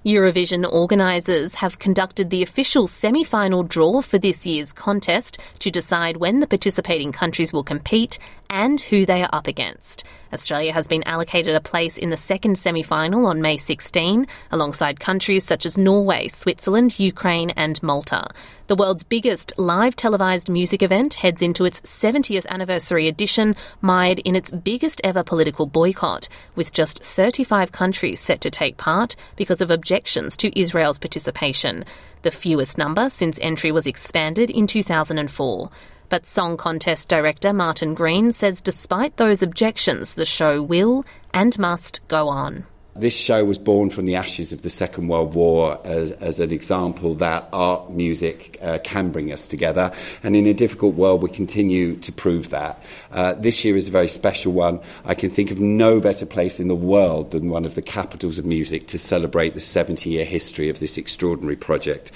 Eurovision organisers have conducted the official semi-final draw for this year's contest to decide when the participating countries will compete and who they are up against. Australia has been allocated a place in the second semi-final on May 16, alongside countries such as Norway, Switzerland, Ukraine and Malta. The world's biggest live televised music event heads into its 70th anniversary edition, mired in its biggest ever political boycott, with just 35 countries set to take part because of objections to Israel's participation, the fewest number since entry was expanded in 2004. But Song Contest director Martin Green says despite those objections, the show will and must go on. This show was born from the ashes of the Second World War as an example that art, music can bring us together. And in a difficult world, we continue to prove that. This year is a very special one. I can think of no better place in the world than one of the capitals of music to celebrate the 70-year history of this extraordinary project.